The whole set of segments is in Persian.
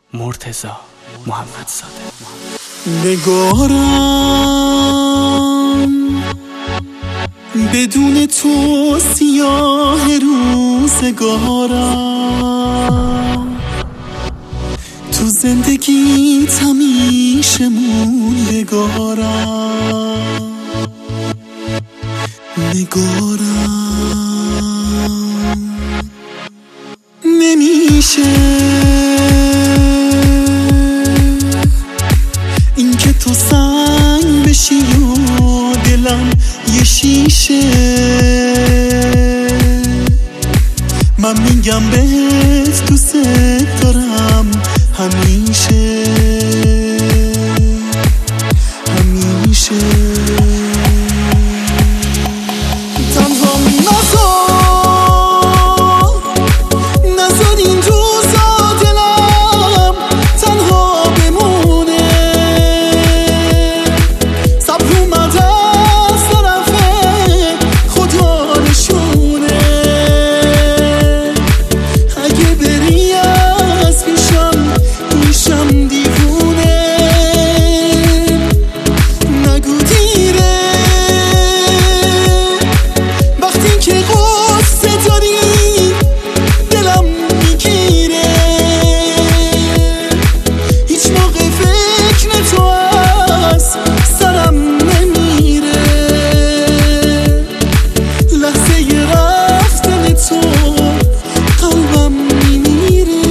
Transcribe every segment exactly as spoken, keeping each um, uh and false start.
مرتضی محمدزاده. نگارم بدون تو سیاه روزگارم، تو زندگیت همیشه موندگارم. نگارم نمیشه این که تو سنگ بشی و دلم یه شیشه. من میگم بهت دوست دارم همیشه همیشه. تنها نذار نذار این روزا دلم تنها بمونه. صبر اومده از طرف خدا نشونه. اگه بری از پیشم میشم دیوونه. نگو دیره وقتی که قصه داری دلم میگیره. هیچ موقع فکر تو از سرم نمیره. لحظه رفتن تو قلبم میمیره.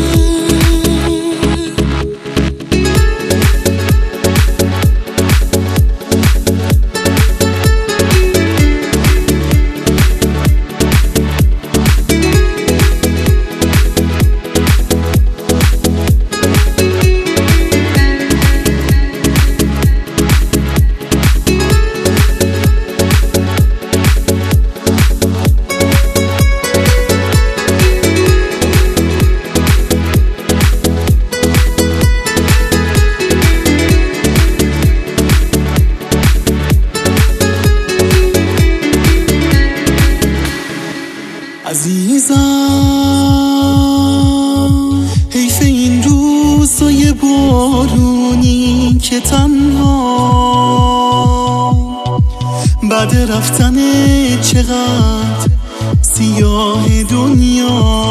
عزیزم حیف این روزای بارونی که تنها بعد رفتن چقدر سیاه دنیا.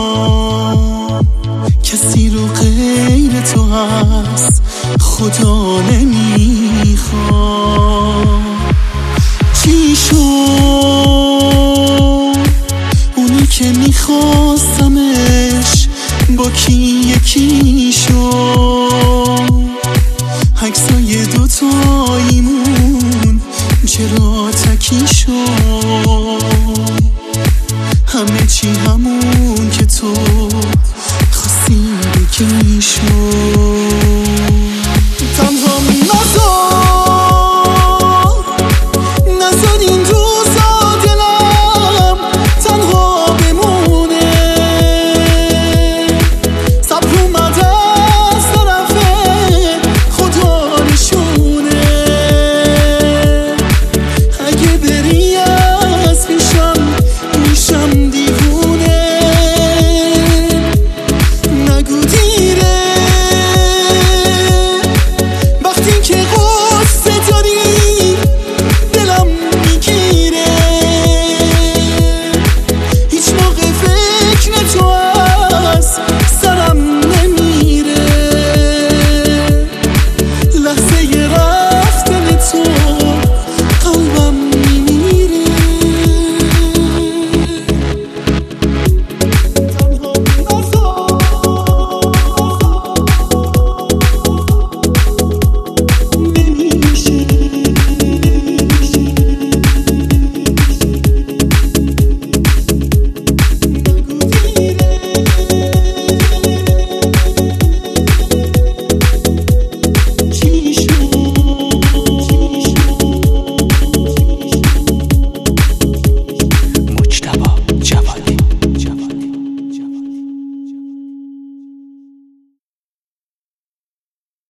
کسی رو غیر تو هست خدا نمیخواد. چی شد اونی که میخواستمش با کی یکی شد؟ عکسای دوتاییمون چرا تکی شد؟ همه چی همون که تو خواستی بگی شد.